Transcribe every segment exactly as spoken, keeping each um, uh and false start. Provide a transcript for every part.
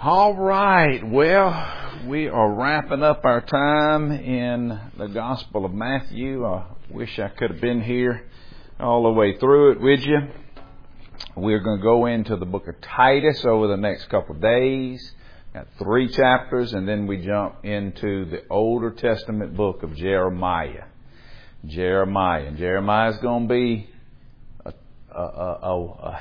All right. Well, we are wrapping up our time in the Gospel of Matthew. I wish I could have been here all the way through it with you. We're going to go into the book of Titus over the next couple of days. Got three chapters, and then we jump into the Older Testament book of Jeremiah. Jeremiah. And Jeremiah is going to be a, a, a, a, a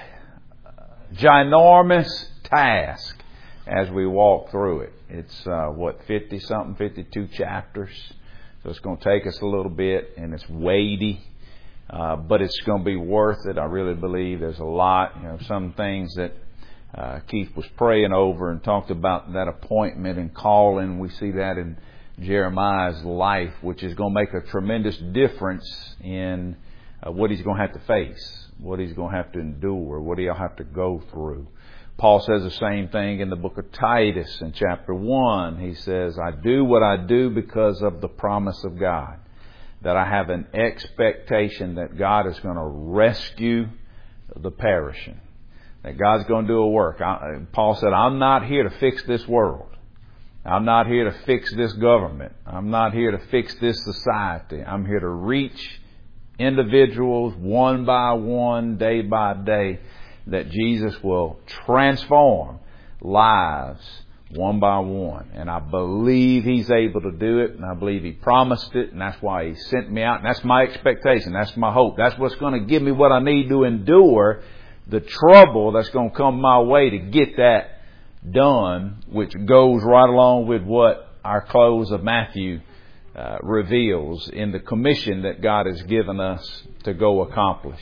ginormous task as we walk through it. It's, uh, what, fifty-something, fifty-two chapters. So it's going to take us a little bit, and it's weighty. Uh, but it's going to be worth it. I really believe there's a lot, you know, some things that uh, Keith was praying over and talked about that appointment and calling. We see that in Jeremiah's life, which is going to make a tremendous difference in uh, what he's going to have to face, what he's going to have to endure, what he'll have to go through. Paul says the same thing in the book of Titus in chapter one. He says, I do what I do because of the promise of God, that I have an expectation that God is going to rescue the perishing, that God's going to do a work. I, Paul said, I'm not here to fix this world. I'm not here to fix this government. I'm not here to fix this society. I'm here to reach individuals one by one, day by day, that Jesus will transform lives one by one. And I believe He's able to do it, and I believe He promised it, and that's why He sent me out. And that's my expectation. That's my hope. That's what's going to give me what I need to endure the trouble that's going to come my way to get that done, which goes right along with what our close of Matthew uh, reveals in the commission that God has given us to go accomplish.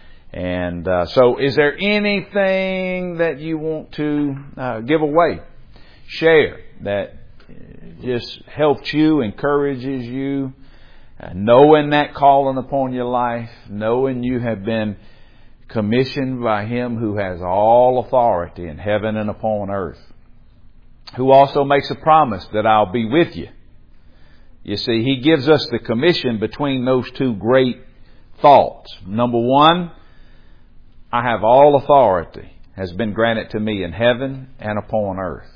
And uh, so is there anything that you want to uh, give away, share, that just helps you, encourages you, uh, knowing that calling upon your life, knowing you have been commissioned by Him who has all authority in heaven and upon earth, who also makes a promise that I'll be with you. You see, He gives us the commission between those two great thoughts. Number one, I have all authority has been granted to me in heaven and upon earth.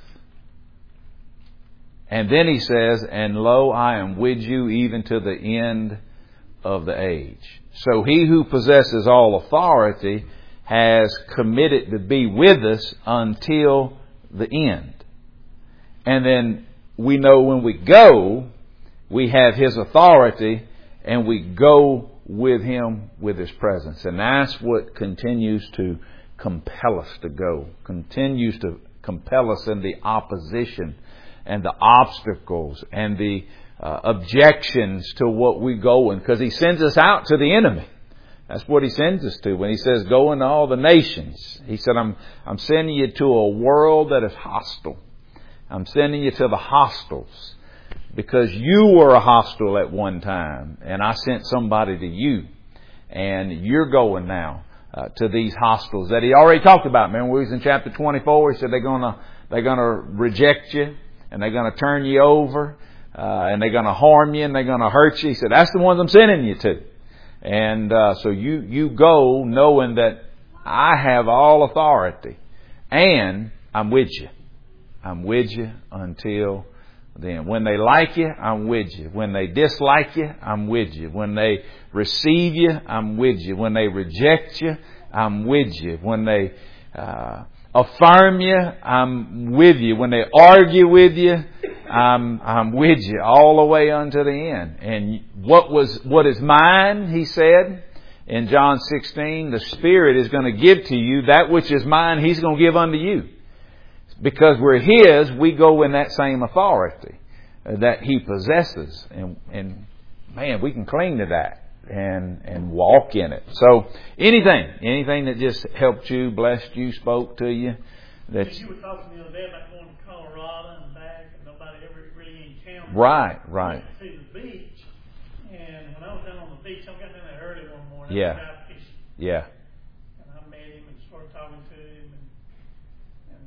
And then He says, and lo, I am with you even to the end of the age. So He who possesses all authority has committed to be with us until the end. And then we know when we go, we have His authority, and we go with Him with His presence. And that's what continues to compel us to go, continues to compel us in the opposition and the obstacles and the uh, objections to what we go in, because He sends us out to the enemy. That's what He sends us to. When He says, go into all the nations, He said, I'm, I'm sending you to a world that is hostile. I'm sending you to the hostiles, because you were a hostile at one time, and I sent somebody to you, and you're going now uh, to these hostiles that He already talked about. Remember, we was in chapter twenty-four. He said they're gonna they're gonna reject you, and they're gonna turn you over, uh, and they're gonna harm you, and they're gonna hurt you. He said that's the ones I'm sending you to, and uh, so you you go knowing that I have all authority, and I'm with you. I'm with you until then. When they like you, I'm with you. When they dislike you, I'm with you. When they receive you, I'm with you. When they reject you, I'm with you. When they uh, affirm you, I'm with you. When they argue with you, I'm I'm with you all the way unto the end. And what was what is mine, He said in John sixteen, the Spirit is going to give to you that which is mine. He's going to give unto you. Because we're His, we go in that same authority that He possesses. And, and man, we can cling to that and, and walk in it. So anything, anything that just helped you, blessed you, spoke to you. That's, you were talking the other day about going to Colorado and back, and nobody ever really in town. Right, right. To see the beach. And when I was down on the beach, I got down there early one morning. Yeah. Yeah. And I met him and started talking to him. And, and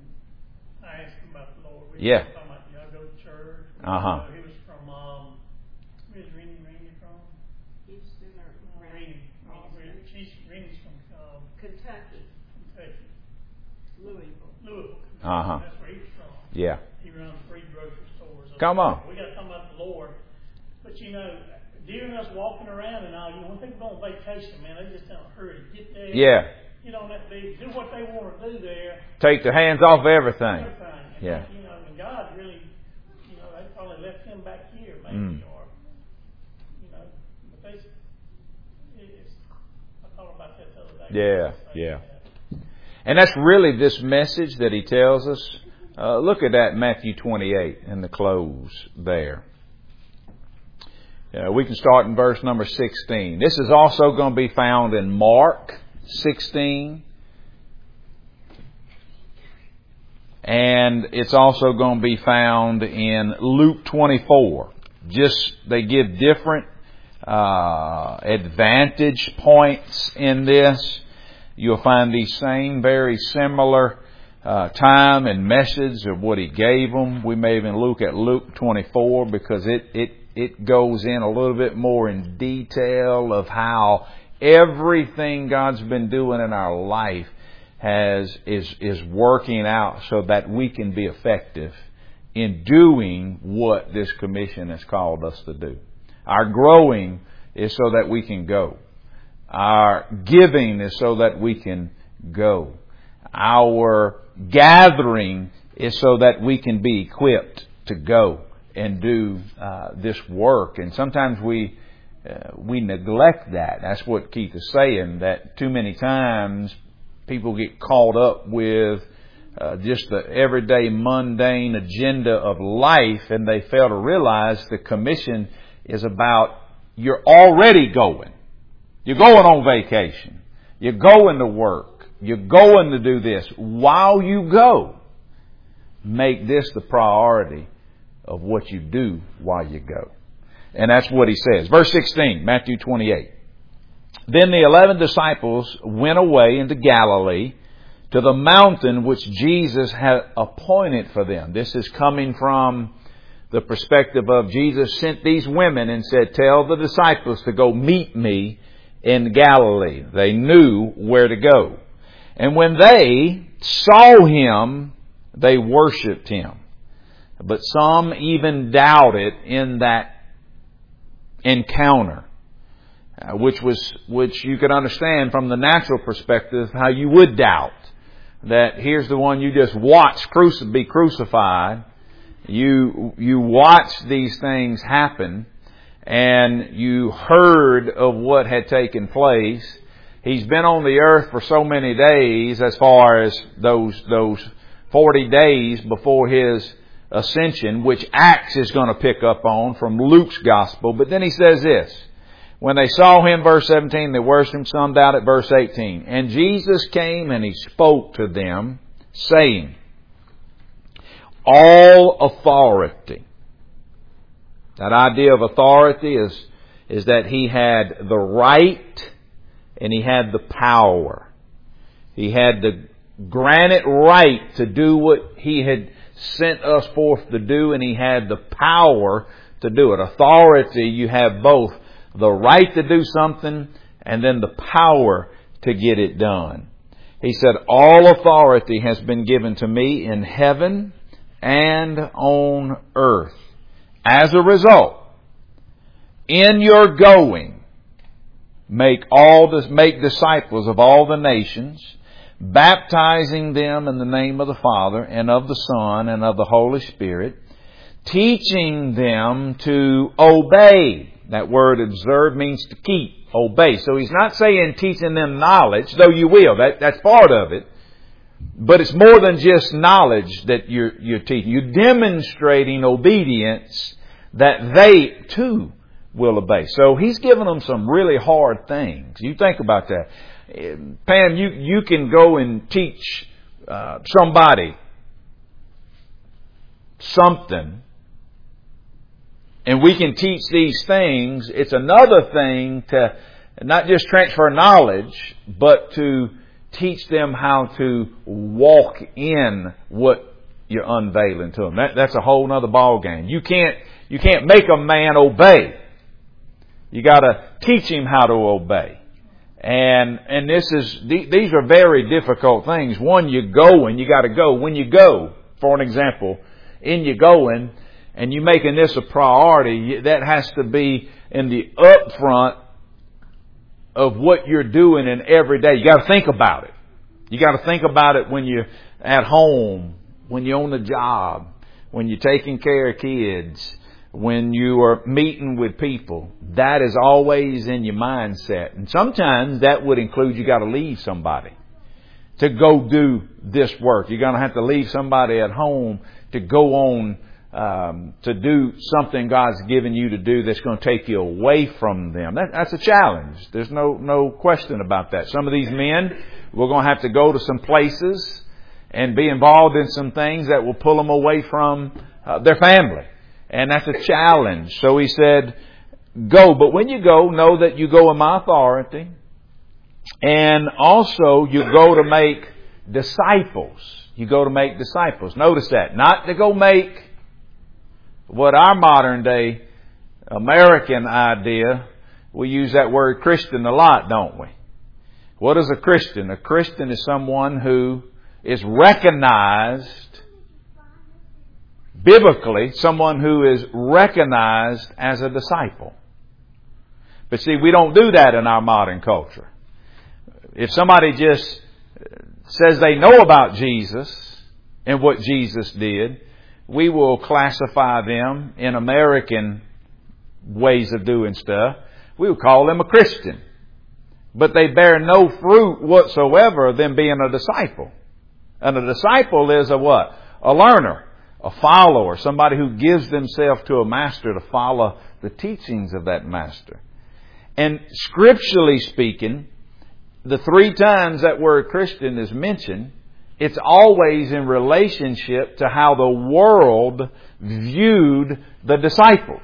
I asked him about the Lord. We Yeah. were talking about, you know, go to church. Uh huh. He was from, um, where's Rennie, Rennie from? Houston or Rennie. Rennie. She's, Rennie's from um, Kentucky, Kentucky. Louisville. Louisville. Uh huh. That's where he was from. Yeah. He runs three grocery stores. Come on. We got to talk about the Lord. But, you know, during us walking around and all, you know, when people go on vacation, man, they just in a hurry to get there. Yeah. You don't have to be, do what they want to do there. Take their hands off everything. Everything. And Yeah. you know, and God really, you know, they probably left him back here, maybe, Mm. or, you know, but they, it's, I thought about that the other day. Yeah, yeah. And that's really this message that he tells us. Uh, look at that Matthew twenty-eight in the close there. Uh, we can start in verse number sixteen. This is also going to be found in Mark sixteen. And it's also going to be found in Luke twenty-four. Just, they give different uh, advantage points in this. You'll find these same very similar uh, time and message of what he gave them. We may even look at Luke twenty-four because it, it, it goes in a little bit more in detail of how everything God's been doing in our life has is is working out so that we can be effective in doing what this commission has called us to do. Our growing is so that we can go. Our giving is so that we can go. Our gathering is so that we can be equipped to go and do uh, this work. And sometimes we uh, we neglect that. That's what Keith is saying, that too many times people get caught up with uh, just the everyday mundane agenda of life, and they fail to realize the commission is about you're already going. You're going on vacation. You're going to work. You're going to do this. While you go, make this the priority of what you do while you go. And that's what he says. Verse sixteen, Matthew twenty-eight. Then the eleven disciples went away into Galilee to the mountain which Jesus had appointed for them. This is coming from the perspective of Jesus sent these women and said, tell the disciples to go meet me in Galilee. They knew where to go. And when they saw him, they worshipped him. But some even doubted in that encounter. Uh, which was, which you could understand from the natural perspective, how you would doubt that here's the one you just watched cruci- be crucified. You, you watched these things happen and you heard of what had taken place. He's been on the earth for so many days, as far as those, those forty days before his ascension, which Acts is going to pick up on from Luke's gospel. But then he says this. When they saw him, verse seventeen, they worshipped him. Some doubted, verse eighteen. And Jesus came and he spoke to them, saying, all authority. That idea of authority is, is that he had the right and he had the power. He had the granted right to do what he had sent us forth to do, and he had the power to do it. Authority, you have both. The right to do something and then the power to get it done. He said, all authority has been given to me in heaven and on earth. As a result, in your going, make all this, make disciples of all the nations, baptizing them in the name of the Father and of the Son and of the Holy Spirit, teaching them to obey. That word observe means to keep, obey. So he's not saying teaching them knowledge, though you will. That, that's part of it. But it's more than just knowledge that you're, you're teaching. You're demonstrating obedience that they too will obey. So he's given them some really hard things. You think about that. Pam, you, you can go and teach uh, somebody something, and we can teach these things. It's another thing to not just transfer knowledge, but to teach them how to walk in what you're unveiling to them. That, that's a whole other ball game. You can't, you can't make a man obey. You got to teach him how to obey. And, and this is, these are very difficult things. One, you go and you got to go. When you go, for an example, in your going and you making this a priority, that has to be in the upfront of what you're doing in every day. You got to think about it. You got to think about it when you're at home, when you're on the job, when you're taking care of kids, when you are meeting with people. That is always in your mindset. And sometimes that would include you got to leave somebody to go do this work. You're going to have to leave somebody at home to go on um, to do something God's given you to do that's going to take you away from them. That, that's a challenge. There's no no question about that. Some of these men, we're going to have to go to some places and be involved in some things that will pull them away from uh, their family. And that's a challenge. So he said, go. But when you go, know that you go in my authority. And also you go to make disciples. You go to make disciples. Notice that. Not to go make what our modern day American idea, we use that word Christian a lot, don't we? What is a Christian? A Christian is someone who is recognized biblically, someone who is recognized as a disciple. But see, we don't do that in our modern culture. If somebody just says they know about Jesus and what Jesus did, we will classify them in American ways of doing stuff. We will call them a Christian. But they bear no fruit whatsoever of them being a disciple. And a disciple is a what? A learner, a follower, somebody who gives themselves to a master to follow the teachings of that master. And scripturally speaking, the three times that word Christian is mentioned, it's always in relationship to how the world viewed the disciples.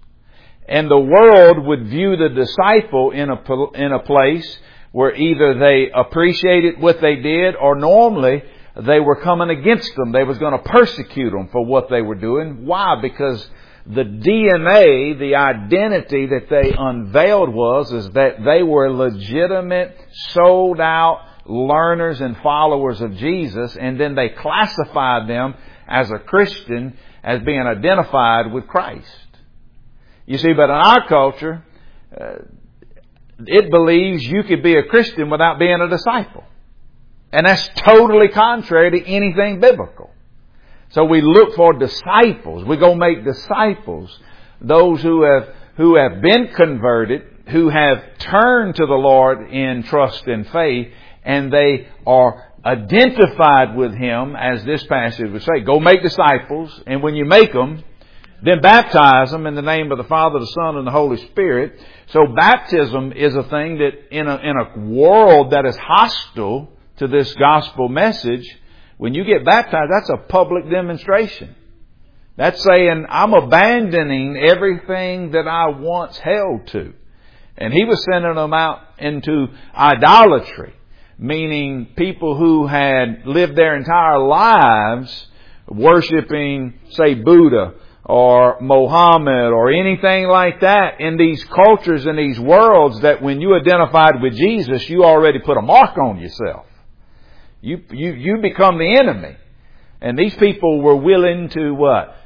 And the world would view the disciple in a, in a place where either they appreciated what they did or normally they were coming against them. They was going to persecute them for what they were doing. Why? Because the D N A, the identity that they unveiled was, is that they were legitimate, sold out learners and followers of Jesus, and then they classified them as a Christian as being identified with Christ. You see, but in our culture, uh, it believes you could be a Christian without being a disciple. And that's totally contrary to anything biblical. So we look for disciples. We go make disciples. Those who have, who have been converted, who have turned to the Lord in trust and faith, and they are identified with Him, as this passage would say. Go make disciples, and when you make them, then baptize them in the name of the Father, the Son, and the Holy Spirit. So baptism is a thing that in a, in a world that is hostile to this gospel message, when you get baptized, that's a public demonstration. That's saying, I'm abandoning everything that I once held to. And he was sending them out into idolatry, meaning people who had lived their entire lives worshiping, say, Buddha or Mohammed or anything like that in these cultures and these worlds, that when you identified with Jesus, you already put a mark on yourself. You, you, you become the enemy. And these people were willing to what?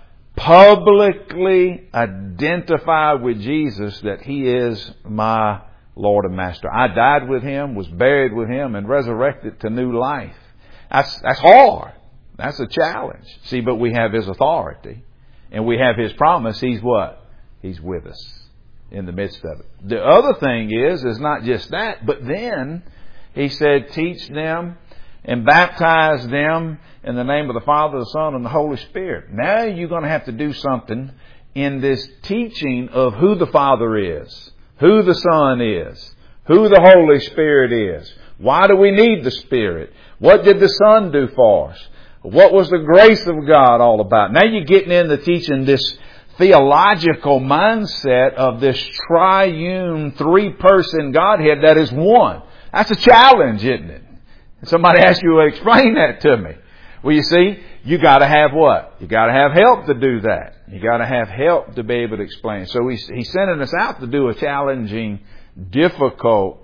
Publicly identify with Jesus that He is my Lord and Master. I died with Him, was buried with Him, and resurrected to new life. That's, that's hard. That's a challenge. See, but we have His authority. And we have His promise. He's what? He's with us in the midst of it. The other thing is, is not just that, but then He said, teach them and baptize them in the name of the Father, the Son, and the Holy Spirit. Now you're going to have to do something in this teaching of who the Father is, who the Son is, who the Holy Spirit is. Why do we need the Spirit? What did the Son do for us? What was the grace of God all about? Now you're getting into teaching this theological mindset of this triune, three-person Godhead that is one. That's a challenge, isn't it? Somebody asks you, well, explain that to me. Well, you see, you got to have what? You got to have help to do that. You got to have help to be able to explain. So he's, he's sending us out to do a challenging, difficult,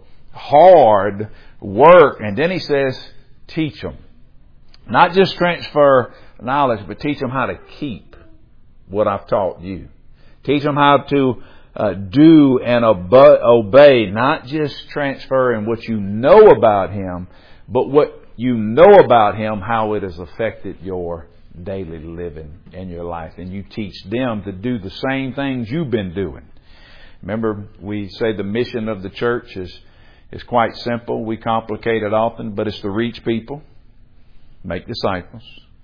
hard work. And then he says, teach them. Not just transfer knowledge, but teach them how to keep what I've taught you. Teach them how to uh, do and obey, not just transferring what you know about Him, but what you know about Him, how it has affected your daily living in your life. And you teach them to do the same things you've been doing. Remember, we say the mission of the church is, is quite simple. We complicate it often, but it's to reach people, make disciples,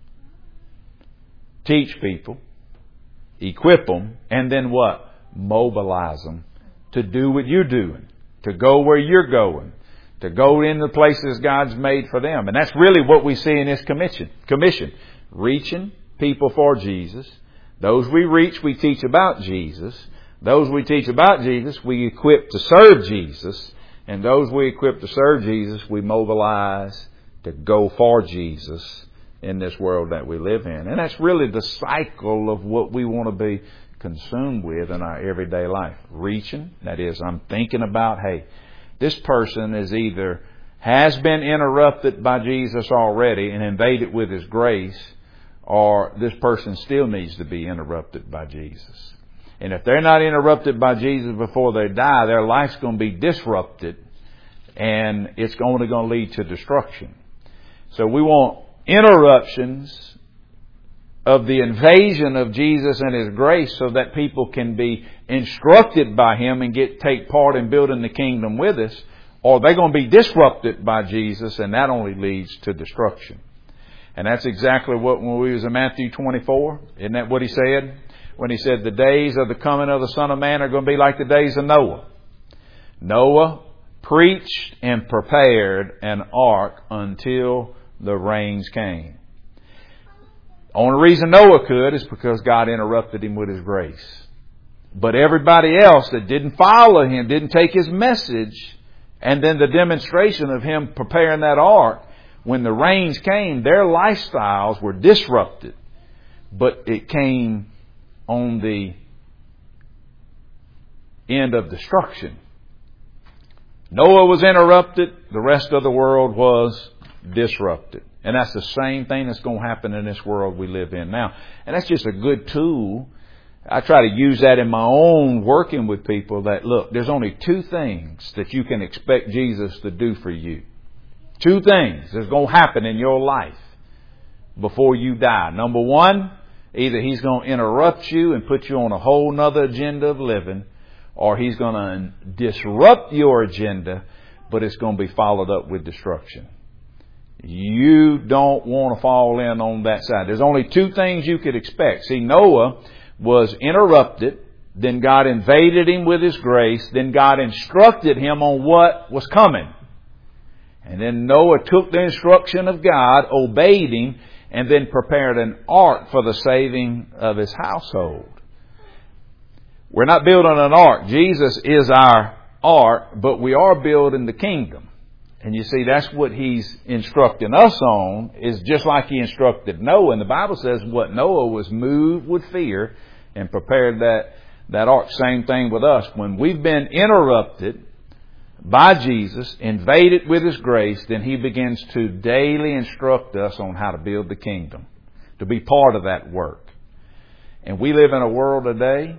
teach people, equip them, and then what? Mobilize them to do what you're doing, to go where you're going, to go in the places God's made for them. And that's really what we see in this commission. Commission. Reaching people for Jesus. Those we reach, we teach about Jesus. Those we teach about Jesus, we equip to serve Jesus. And those we equip to serve Jesus, we mobilize to go for Jesus in this world that we live in. And that's really the cycle of what we want to be consumed with in our everyday life. Reaching, that is, I'm thinking about, hey, this person is either has been interrupted by Jesus already and invaded with His grace, or this person still needs to be interrupted by Jesus. And if they're not interrupted by Jesus before they die, their life's going to be disrupted, and it's only going to lead to destruction. So we want interruptions of the invasion of Jesus and His grace so that people can be instructed by Him and get take part in building the kingdom with us, or they're going to be disrupted by Jesus, and that only leads to destruction. And that's exactly what, when we was in Matthew twenty-four, isn't that what He said? When He said the days of the coming of the Son of Man are going to be like the days of Noah. Noah preached and prepared an ark until the rains came. Only reason Noah could is because God interrupted him with His grace. But everybody else that didn't follow him, didn't take his message, and then the demonstration of him preparing that ark, when the rains came, their lifestyles were disrupted. But it came on the end of destruction. Noah was interrupted. The rest of the world was disrupted. And that's the same thing that's going to happen in this world we live in now. And that's just a good tool. I try to use that in my own working with people, that, look, there's only two things that you can expect Jesus to do for you. Two things that's going to happen in your life before you die. Number one, either He's going to interrupt you and put you on a whole nother agenda of living, or He's going to disrupt your agenda, but it's going to be followed up with destruction. You don't want to fall in on that side. There's only two things you could expect. See, Noah was interrupted. Then God invaded him with His grace. Then God instructed him on what was coming. And then Noah took the instruction of God, obeyed Him, and then prepared an ark for the saving of his household. We're not building an ark. Jesus is our ark, but we are building the kingdom. And you see, that's what He's instructing us on, is just like He instructed Noah. And the Bible says what Noah was moved with fear and prepared that, that ark. Same thing with us. When we've been interrupted by Jesus, invaded with His grace, then He begins to daily instruct us on how to build the kingdom, to be part of that work. And we live in a world today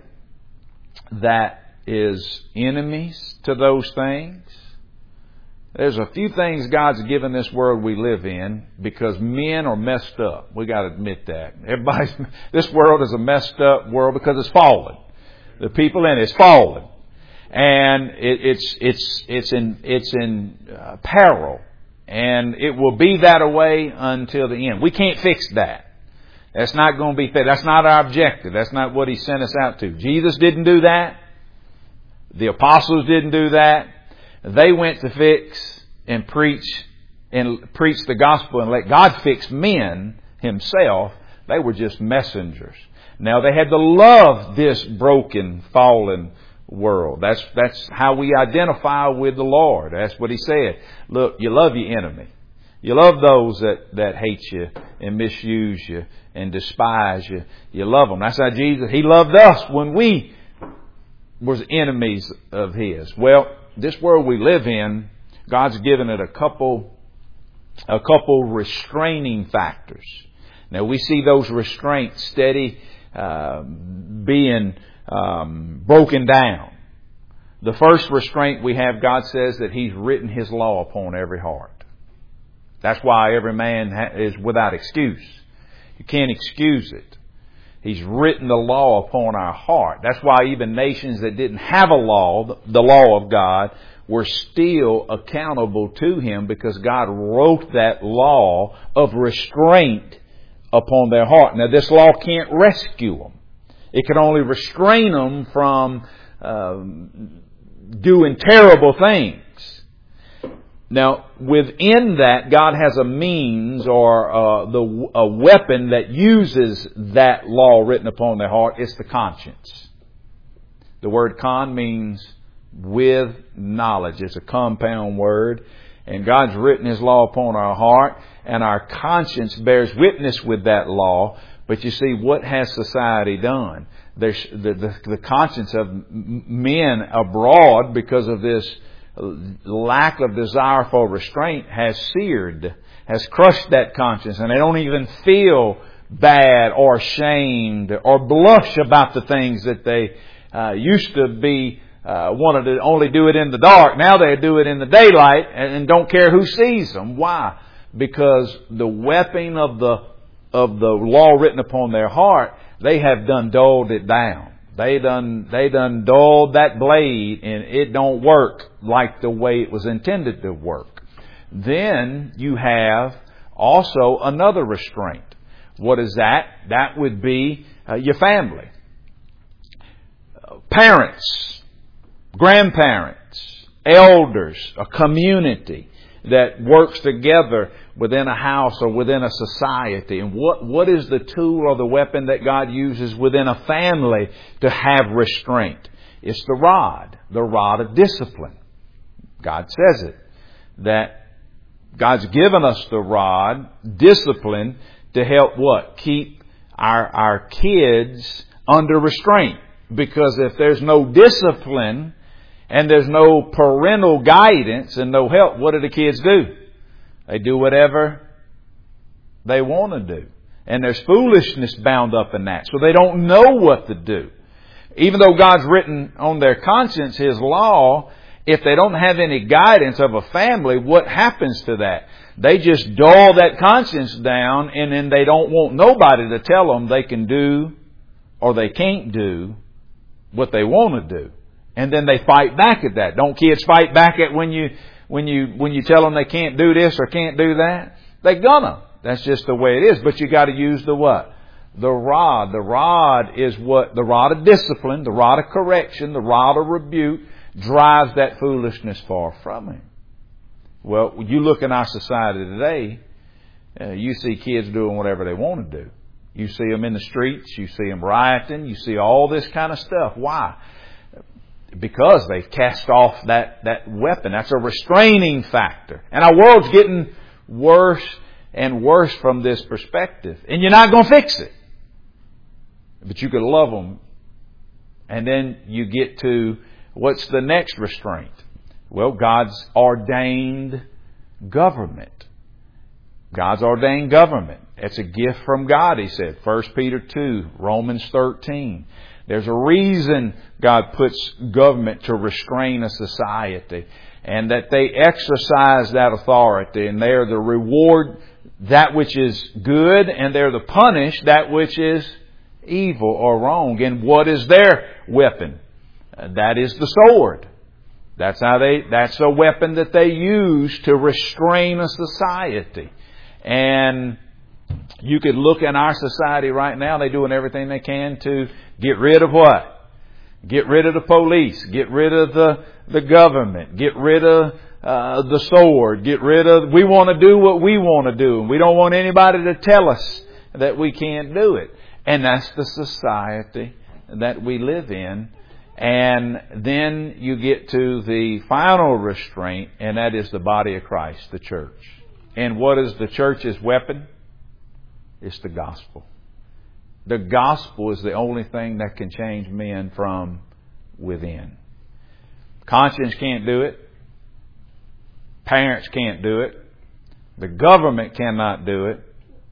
that is enemies to those things. There's a few things God's given this world we live in because men are messed up. We got to admit that. Everybody's, this world is a messed up world because it's fallen. The people in it's fallen. And it, it's, it's, it's in, it's in uh, peril. And it will be that way until the end. We can't fix that. That's not going to be fixed. That's not our objective. That's not what He sent us out to. Jesus didn't do that. The apostles didn't do that. They went to fix and preach and preach the gospel and let God fix men Himself. They were just messengers. Now they had to love this broken, fallen world. That's that's how we identify with the Lord. That's what He said. Look, you love your enemy. You love those that, that hate you and misuse you and despise you. You love them. That's how Jesus, He loved us when we was enemies of His. Well, this world we live in, God's given it a couple, a couple restraining factors. Now we see those restraints steady uh, being um, broken down. The first restraint we have, God says that He's written His law upon every heart. That's why every man ha- is without excuse. You can't excuse it. He's written the law upon our heart. That's why even nations that didn't have a law, the law of God, were still accountable to Him because God wrote that law of restraint upon their heart. Now this law can't rescue them. It can only restrain them from um, doing terrible things. Now, within that, God has a means or uh, the a weapon that uses that law written upon their heart. It's the conscience. The word con means with knowledge. It's a compound word. And God's written His law upon our heart, and our conscience bears witness with that law. But you see, what has society done? There's the, the, the conscience of men abroad, because of this lack of desire for restraint, has seared, has crushed that conscience, and they don't even feel bad or ashamed or blush about the things that they uh, used to be uh, wanted to only do it in the dark. Now they do it in the daylight and, and don't care who sees them. Why? Because the weapon of the of the law written upon their heart, they have done dulled it down. They done, they done dulled that blade, and it don't work like the way it was intended to work. Then you have also another restraint. What is that? That would be uh, your family. Parents, grandparents, elders, a community that works together within a house or within a society. And what, what is the tool or the weapon that God uses within a family to have restraint? It's the rod, the rod of discipline. God says it, that God's given us the rod, discipline, to help what? Keep our, our kids under restraint. Because if there's no discipline and there's no parental guidance and no help, what do the kids do? They do whatever they want to do. And there's foolishness bound up in that. So they don't know what to do. Even though God's written on their conscience His law, if they don't have any guidance of a family, what happens to that? They just dull that conscience down, and then they don't want nobody to tell them they can do or they can't do what they want to do. And then they fight back at that. Don't kids fight back at when you when you when you tell them they can't do this or can't do that? They're gonna. That's just the way it is. But you got to use the what? The rod. The rod is what? The rod of discipline, the rod of correction, the rod of rebuke drives that foolishness far from him. Well, you look in our society today, uh, you see kids doing whatever they want to do. You see them in the streets. You see them rioting. You see all this kind of stuff. Why? Because they've cast off that, that weapon. That's a restraining factor. And our world's getting worse and worse from this perspective. And you're not going to fix it. But you could love them. And then you get to, what's the next restraint? Well, God's ordained government. God's ordained government. It's a gift from God, He said. First Peter two, Romans thirteen. There's a reason God puts government to restrain a society, and that they exercise that authority, and they're the reward that which is good, and they're the punish that which is evil or wrong. And what is their weapon? That is the sword. That's how they, that's a weapon that they use to restrain a society. And you could look in our society right now, they're doing everything they can to get rid of what? Get rid of the police. Get rid of the, the government. Get rid of uh, the sword. Get rid of... We want to do what we want to do. And we don't want anybody to tell us that we can't do it. And that's the society that we live in. And then you get to the final restraint, and that is the body of Christ, the church. And what is the church's weapon? It's the gospel. The gospel is the only thing that can change men from within. Conscience can't do it. Parents can't do it. The government cannot do it.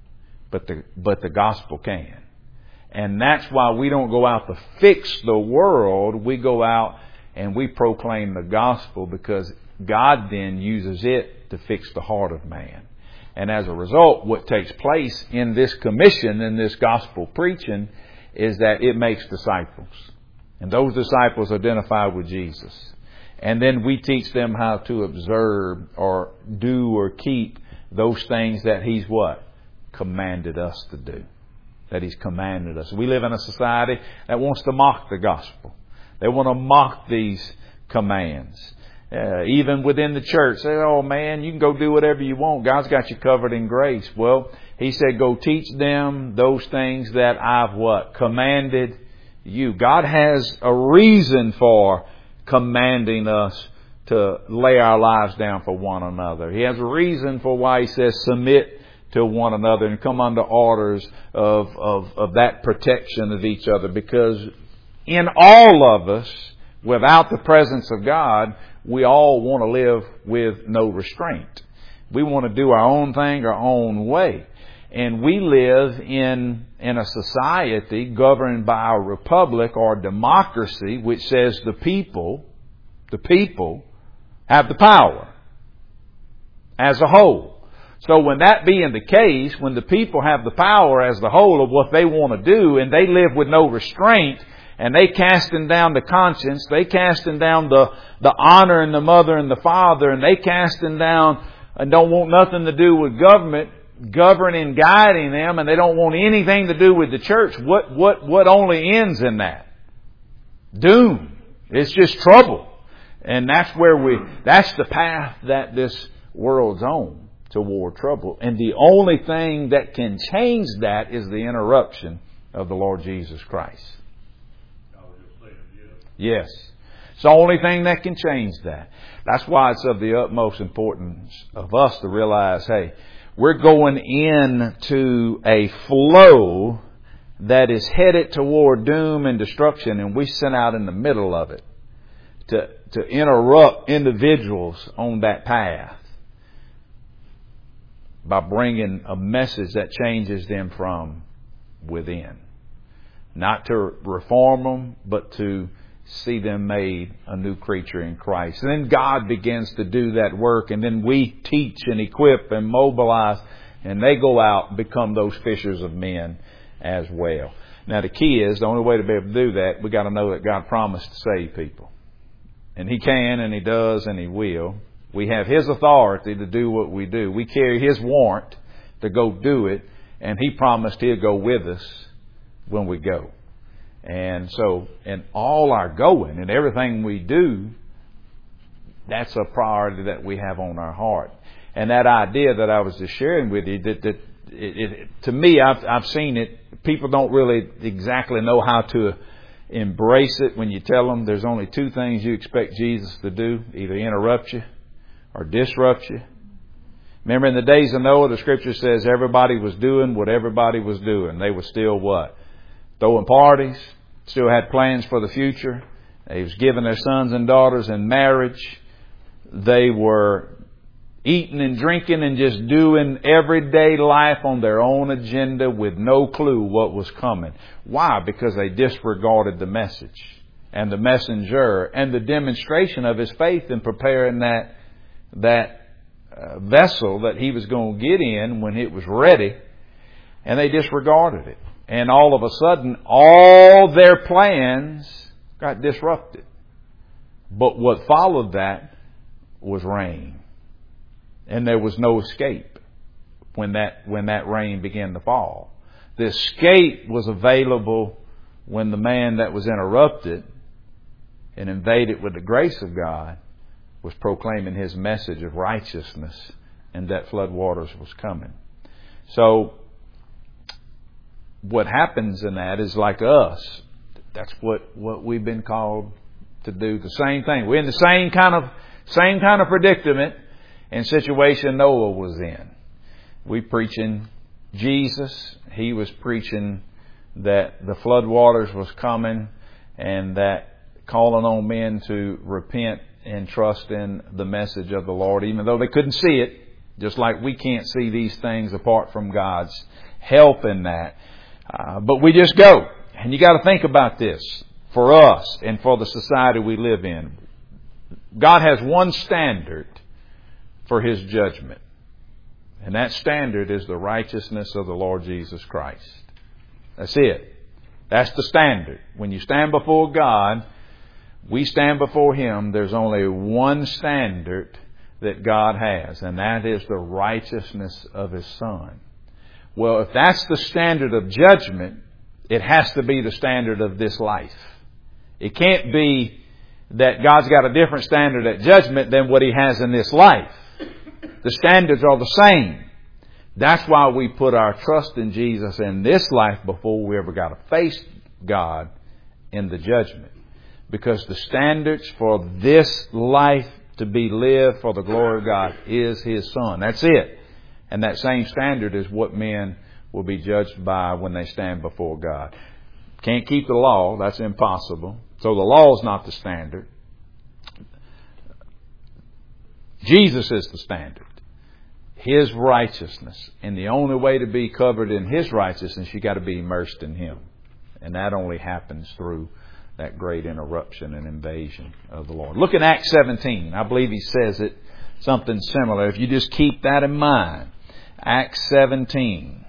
but the, but the gospel can. And that's why we don't go out to fix the world. We go out and we proclaim the gospel, because God then uses it to fix the heart of man. And as a result, what takes place in this commission, in this gospel preaching, is that it makes disciples. And those disciples identify with Jesus. And then we teach them how to observe or do or keep those things that He's what? Commanded us to do. That He's commanded us. We live in a society that wants to mock the gospel. They want to mock these commands. Uh, even within the church, say, oh man, you can go do whatever you want. God's got you covered in grace. Well, He said, go teach them those things that I've what? Commanded you. God has a reason for commanding us to lay our lives down for one another. He has a reason for why He says submit to one another and come under orders of, of, of that protection of each other. Because in all of us, without the presence of God, we all want to live with no restraint. We want to do our own thing our own way. And we live in, in a society governed by a republic or democracy, which says the people, the people have the power as a whole. So when that being the case, when the people have the power as the whole of what they want to do, and they live with no restraint, and they casting down the conscience, they casting down the, the honor and the mother and the father, and they casting down and don't want nothing to do with government, governing, guiding them, and they don't want anything to do with the church. What, what, what only ends in that? Doom. It's just trouble. And that's where we, that's the path that this world's on, toward trouble. And the only thing that can change that is the interruption of the Lord Jesus Christ. Yes. It's the only thing that can change that. That's why it's of the utmost importance of us to realize, hey, we're going into a flow that is headed toward doom and destruction, and we sent out in the middle of it to, to interrupt individuals on that path by bringing a message that changes them from within. Not to reform them, but to see them made a new creature in Christ. And then God begins to do that work, and then we teach and equip and mobilize, and they go out and become those fishers of men as well. Now the key is, the only way to be able to do that, we got to know that God promised to save people. And He can, and He does, and He will. We have His authority to do what we do. We carry His warrant to go do it, and He promised He'll go with us when we go. And so, in all our going and everything we do, that's a priority that we have on our heart. And that idea that I was just sharing with you, that, that it, it, to me, I've, I've seen it. People don't really exactly know how to embrace it when you tell them there's only two things you expect Jesus to do: either interrupt you or disrupt you. Remember, in the days of Noah, the Scripture says everybody was doing what everybody was doing. They were still what? Throwing parties, still had plans for the future. They was giving their sons and daughters in marriage. They were eating and drinking and just doing everyday life on their own agenda with no clue what was coming. Why? Because they disregarded the message and the messenger and the demonstration of his faith in preparing that, that uh, vessel that he was going to get in when it was ready. And they disregarded it. And all of a sudden, all their plans got disrupted. But what followed that was rain. And there was no escape when that, when that rain began to fall. The escape was available when the man that was interrupted and invaded with the grace of God was proclaiming his message of righteousness, and that flood waters was coming. So, what happens in that is like us. That's what, what we've been called to do. The same thing. We're in the same kind of same kind of predicament and situation Noah was in. We preaching Jesus. He was preaching that the flood waters was coming, and that calling on men to repent and trust in the message of the Lord, even though they couldn't see it, just like we can't see these things apart from God's help in that. Uh, but we just go. And you got to think about this for us and for the society we live in. God has one standard for His judgment. And that standard is the righteousness of the Lord Jesus Christ. That's it. That's the standard. When you stand before God, we stand before Him. There's only one standard that God has, and that is the righteousness of His Son. Well, if that's the standard of judgment, it has to be the standard of this life. It can't be that God's got a different standard at judgment than what He has in this life. The standards are the same. That's why we put our trust in Jesus in this life before we ever got to face God in the judgment. Because the standards for this life to be lived for the glory of God is His Son. That's it. And that same standard is what men will be judged by when they stand before God. Can't keep the law. That's impossible. So the law is not the standard. Jesus is the standard. His righteousness. And the only way to be covered in His righteousness, you got to be immersed in Him. And that only happens through that great interruption and invasion of the Lord. Look at Acts seventeen. I believe He says it something similar. If you just keep that in mind. Acts seventeen.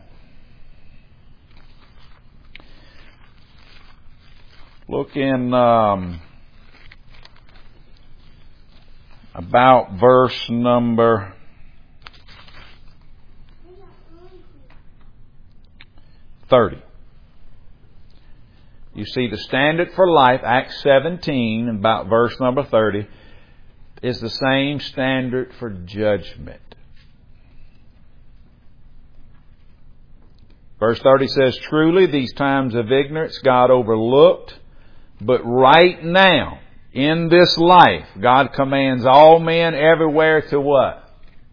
Look in um, about verse number thirty. You see the standard for life, Acts seventeen, about verse number thirty, is the same standard for judgment. Verse thirty says, truly these times of ignorance God overlooked, but right now, in this life, God commands all men everywhere to what?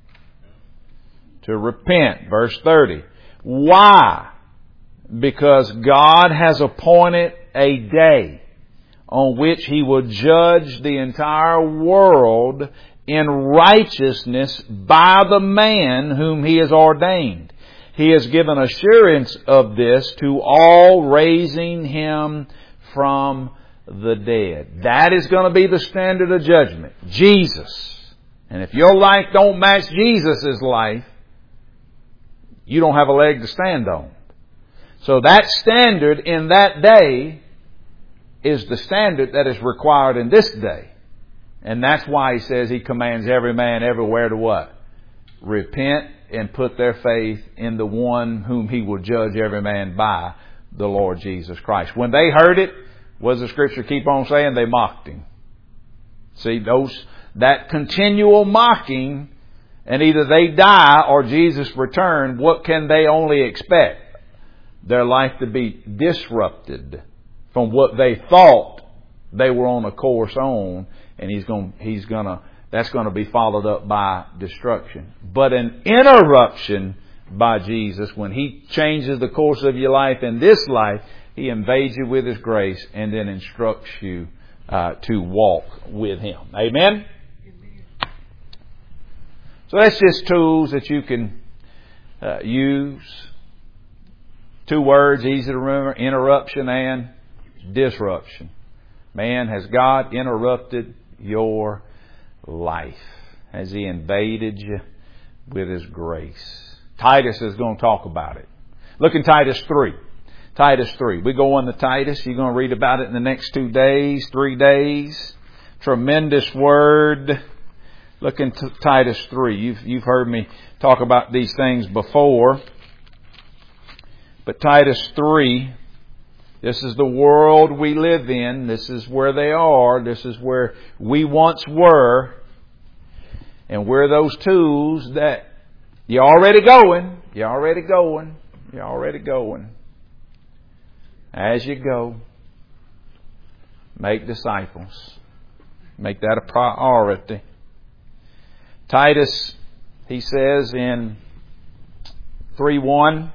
To repent. Verse thirty. Why? Because God has appointed a day on which He will judge the entire world in righteousness by the man whom He has ordained. He has given assurance of this to all, raising Him from the dead. That is going to be the standard of judgment. Jesus. And if your life don't match Jesus' life, you don't have a leg to stand on. So that standard in that day is the standard that is required in this day. And that's why He says He commands every man everywhere to what? Repent and put their faith in the one whom He will judge every man by, the Lord Jesus Christ. When they heard it, what does the Scripture keep on saying? They mocked Him. See, those that continual mocking, and either they die or Jesus return, what can they only expect? Their life to be disrupted from what they thought they were on a course on, and he's going, he's gonna, that's going to be followed up by destruction. But an interruption by Jesus, when He changes the course of your life in this life, He invades you with His grace and then instructs you uh, to walk with Him. Amen? So that's just tools that you can uh, use. Two words, easy to remember, interruption and disruption. Man, has God interrupted your life? Has He invaded you with His grace? Titus is going to talk about it. Look in Titus three. Titus three. We go on to Titus. You're going to read about it in the next two days, three days. Tremendous word. Look in Titus three. You've, you've heard me talk about these things before. But Titus three, this is the world we live in. This is where they are. This is where we once were. And we're those tools that you're already going. You're already going. You're already going. As you go, make disciples. Make that a priority. Titus, he says in three one,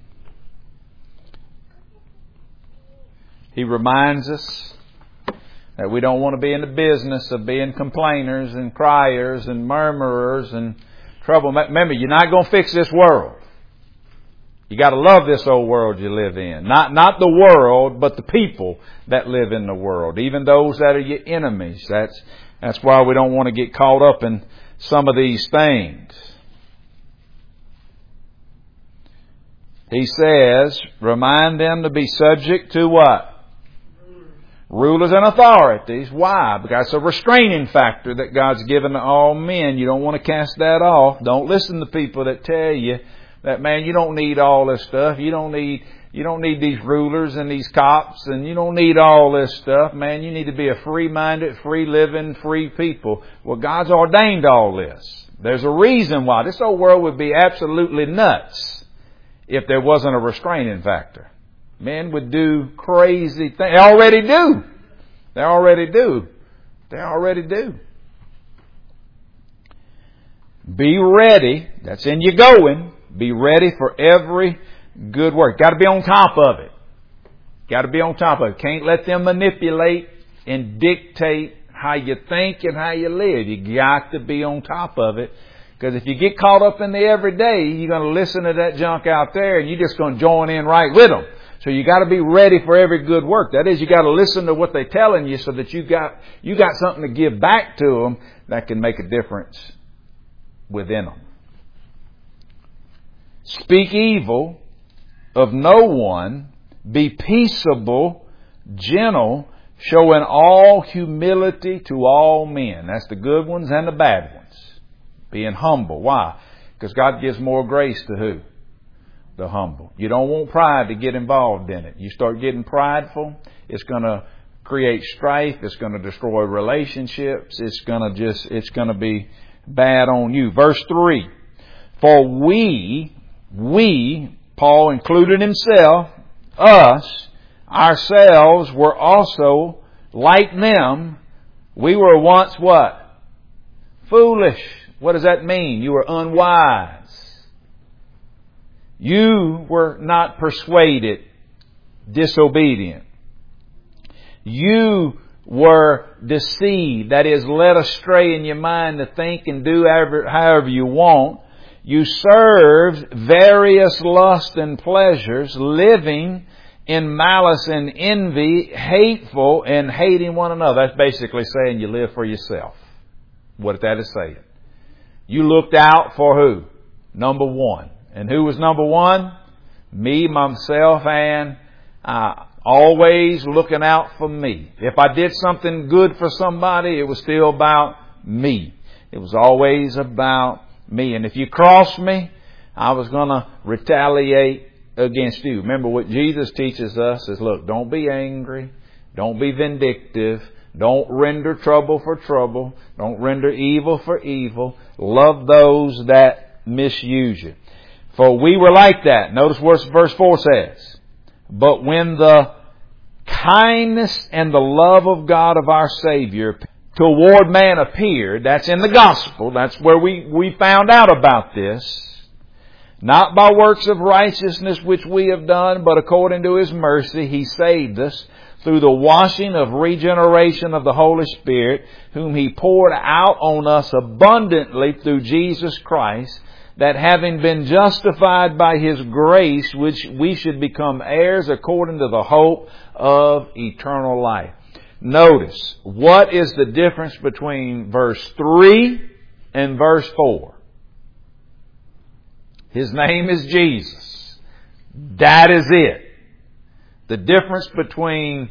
he reminds us that we don't want to be in the business of being complainers and criers and murmurers and trouble. Remember, you're not going to fix this world. You got to love this old world you live in. Not, not the world, but the people that live in the world. Even those that are your enemies. That's, that's why we don't want to get caught up in some of these things. He says, remind them to be subject to what? Rulers and authorities. Why? Because it's a restraining factor that God's given to all men. You don't want to cast that off. Don't listen to people that tell you that, man, you don't need all this stuff. You don't need, you don't need these rulers and these cops, and you don't need all this stuff. Man, you need to be a free-minded, free-living, free people. Well, God's ordained all this. There's a reason why. This old world would be absolutely nuts if there wasn't a restraining factor. Men would do crazy things. They already do. They already do. They already do. Be ready. That's in your going. Be ready for every good work. Got to be on top of it. Got to be on top of it. Can't let them manipulate and dictate how you think and how you live. You got to be on top of it. Because if you get caught up in the everyday, you're going to listen to that junk out there and you're just going to join in right with them. So you got to be ready for every good work. That is, you got to listen to what they're telling you so that you got you got something to give back to them that can make a difference within them. Speak evil of no one. Be peaceable, gentle, showing all humility to all men. That's the good ones and the bad ones. Being humble. Why? Because God gives more grace to who? The humble. You don't want pride to get involved in it. You start getting prideful, it's going to create strife. It's going to destroy relationships. It's going to just, it's going to be bad on you. Verse three. For we, we, Paul included himself, us, ourselves were also like them. We were once what? Foolish. What does that mean? You were unwise. You were not persuaded, disobedient. You were deceived, that is, led astray in your mind to think and do however, however you want. You served various lusts and pleasures, living in malice and envy, hateful and hating one another. That's basically saying you live for yourself. What that is saying. You looked out for who? Number one. And who was number one? Me, myself, and uh, always looking out for me. If I did something good for somebody, it was still about me. It was always about me. And if you crossed me, I was going to retaliate against you. Remember what Jesus teaches us is, look, don't be angry. Don't be vindictive. Don't render trouble for trouble. Don't render evil for evil. Love those that misuse you. For we were like that. Notice what verse four says. But when the kindness and the love of God of our Savior toward man appeared, that's in the gospel. That's where we, we found out about this. Not by works of righteousness which we have done, but according to His mercy, He saved us through the washing of regeneration of the Holy Spirit, whom He poured out on us abundantly through Jesus Christ, that having been justified by His grace, which we should become heirs according to the hope of eternal life. Notice, what is the difference between verse three and verse four? His name is Jesus. That is it. The difference between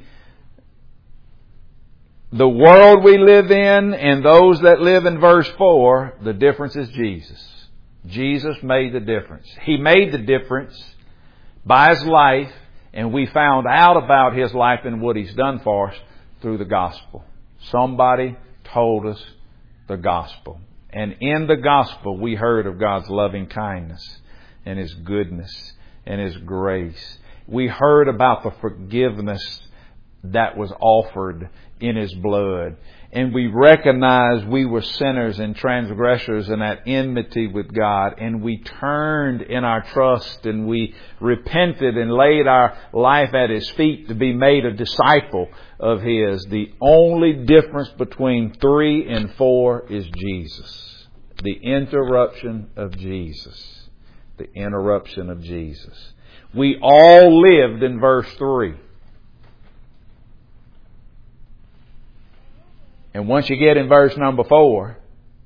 the world we live in and those that live in verse four, the difference is Jesus. Jesus made the difference. He made the difference by His life, and we found out about His life and what He's done for us through the gospel. Somebody told us the gospel. And in the gospel, we heard of God's loving kindness and His goodness and His grace. We heard about the forgiveness that was offered in His blood. And we recognized we were sinners and transgressors and at enmity with God. And we turned in our trust and we repented and laid our life at His feet to be made a disciple of His. The only difference between three and four is Jesus. The interruption of Jesus. The interruption of Jesus. We all lived in verse three. And once you get in verse number four,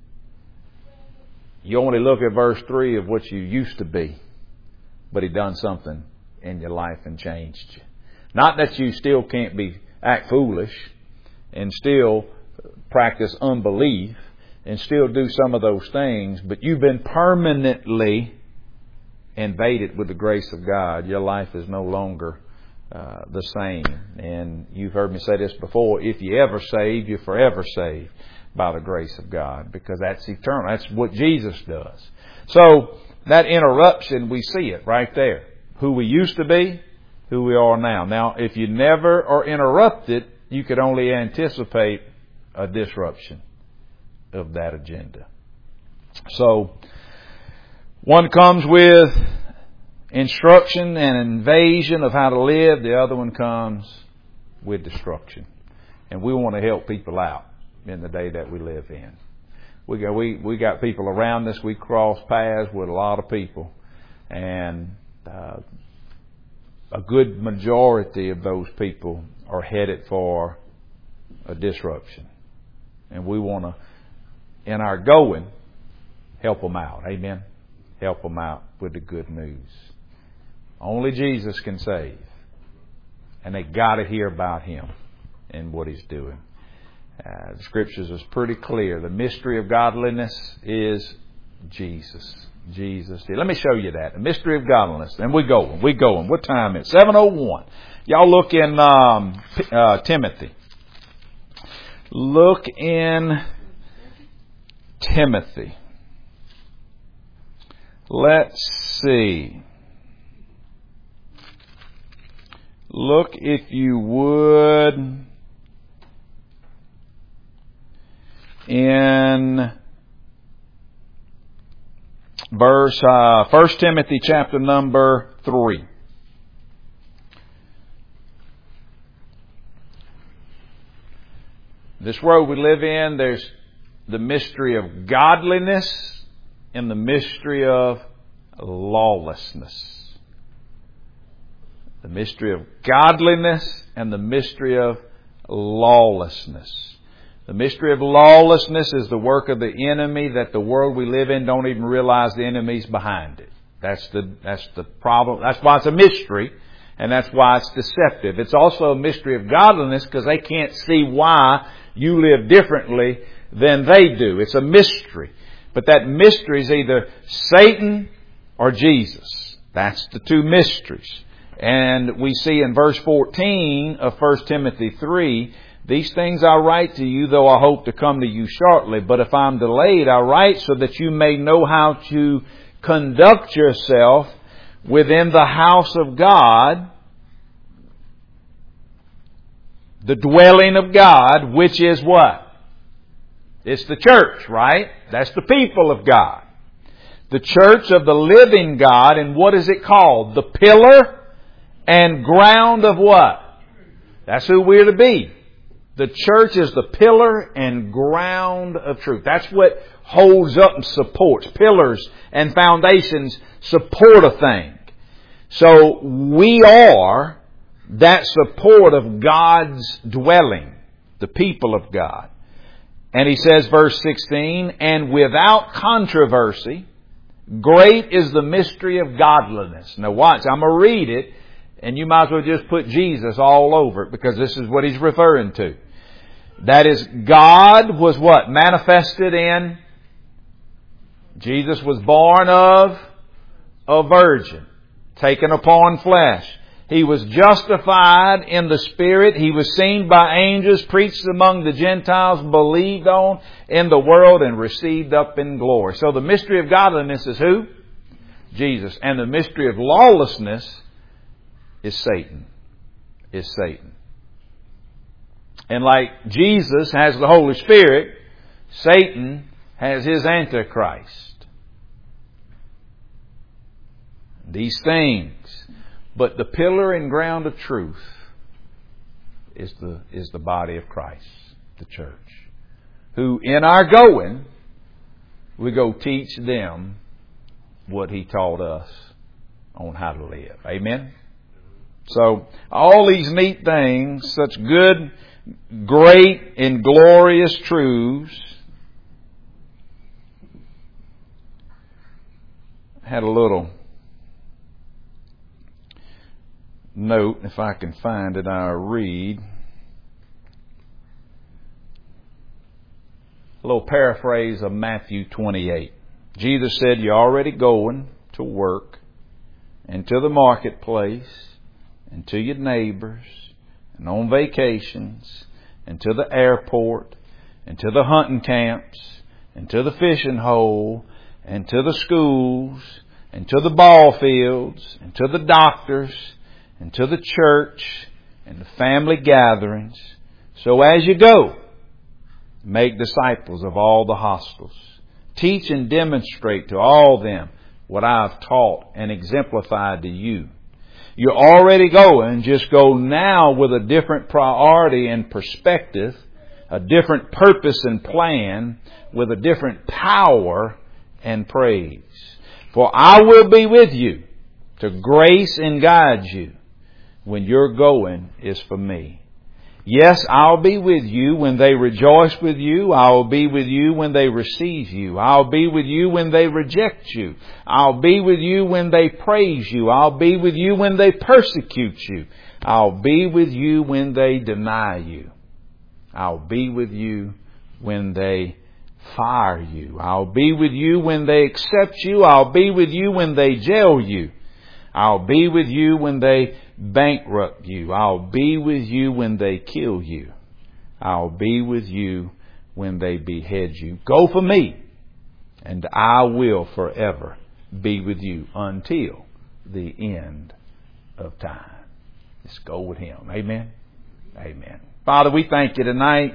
you only look at verse three of what you used to be. But He done something in your life and changed you. Not that you still can't be act foolish and still practice unbelief and still do some of those things, but you've been permanently invaded with the grace of God. Your life is no longer uh, the same. And you've heard me say this before. If you ever saved, you're forever saved by the grace of God, because that's eternal. That's what Jesus does. So that interruption, we see it right there. Who we used to be, who we are now. Now, if you never are interrupted, you could only anticipate a disruption of that agenda. So, one comes with instruction and invasion of how to live. The other one comes with destruction. And we want to help people out in the day that we live in. We got, we, we got people around us. We cross paths with a lot of people. And uh, a good majority of those people are headed for a disruption. And we want to, in our going, help them out. Amen? Help them out with the good news. Only Jesus can save. And they got to hear about Him and what He's doing. Uh, the Scriptures is pretty clear. The mystery of godliness is Jesus. Jesus. Let me show you that. The mystery of godliness. And we're going. We're going. What time is it? seven oh one. Y'all look in um, uh, Timothy. Look in Timothy. Let's see. Look, if you would, in verse, uh, First Timothy chapter number three. This world we live in, there's the mystery of godliness and the mystery of lawlessness. The mystery of godliness and the mystery of lawlessness. The mystery of lawlessness is the work of the enemy that the world we live in don't even realize the enemy's behind it. That's the, that's the problem. That's why it's a mystery, and that's why it's deceptive. It's also a mystery of godliness because they can't see why you live differently than they do. It's a mystery. But that mystery is either Satan or Jesus. That's the two mysteries. And we see in verse fourteen of First Timothy three, these things I write to you, though I hope to come to you shortly. But if I'm delayed, I write so that you may know how to conduct yourself within the house of God, the dwelling of God, which is what? It's the church, right? That's the people of God. The church of the living God. And what is it called? The pillar and ground of what? That's who we're to be. The church is the pillar and ground of truth. That's what holds up and supports. Pillars and foundations support a thing. So we are that support of God's dwelling, the people of God. And he says, verse sixteen, and without controversy, great is the mystery of godliness. Now watch, I'm going to read it, and you might as well just put Jesus all over it, because this is what he's referring to. That is, God was what? Manifested in? Jesus was born of a virgin, taken upon flesh. He was justified in the Spirit. He was seen by angels, preached among the Gentiles, believed on in the world, and received up in glory. So the mystery of godliness is who? Jesus. And the mystery of lawlessness is Satan. Is Satan. And like Jesus has the Holy Spirit, Satan has his Antichrist. These things. But the pillar and ground of truth is the, is the body of Christ, the church. Who in our going, we go teach them what He taught us on how to live. Amen? So, all these neat things, such good, great, and glorious truths. I had a little note, if I can find it, I'll read. A little paraphrase of Matthew twenty-eight. Jesus said, "You're already going to work and to the marketplace and to your neighbors and on vacations and to the airport and to the hunting camps and to the fishing hole and to the schools and to the ball fields and to the doctors and to the church and the family gatherings. So as you go, make disciples of all the hostels. Teach and demonstrate to all them what I've taught and exemplified to you." You're already going. Just go now with a different priority and perspective, a different purpose and plan, with a different power and praise. For I will be with you to grace and guide you when your going is for me. Yes, I'll be with you when they rejoice with you. I'll be with you when they receive you. I'll be with you when they reject you. I'll be with you when they praise you. I'll be with you when they persecute you. I'll be with you when they deny you. I'll be with you when they fire you. I'll be with you when they accept you. I'll be with you when they jail you. I'll be with you when they bankrupt you. I'll be with you when they kill you. I'll be with you when they behead you. Go for me, and I will forever be with you until the end of time. Let's go with Him. Amen. Amen. Father, we thank you tonight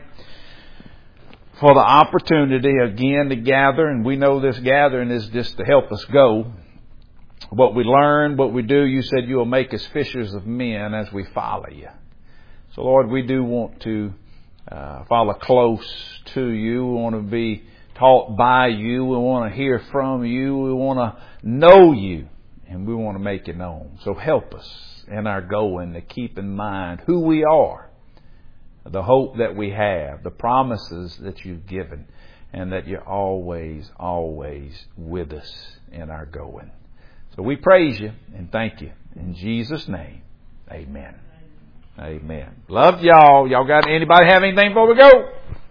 for the opportunity again to gather, and we know this gathering is just to help us go. What we learn, what we do, you said you will make us fishers of men as we follow you. So, Lord, we do want to uh, follow close to you. We want to be taught by you. We want to hear from you. We want to know you, and we want to make it known. So help us in our going to keep in mind who we are, the hope that we have, the promises that you've given, and that you're always, always with us in our going. So we praise you and thank you. In Jesus' name, amen. Amen. Love y'all. Y'all got anybody have anything before we go?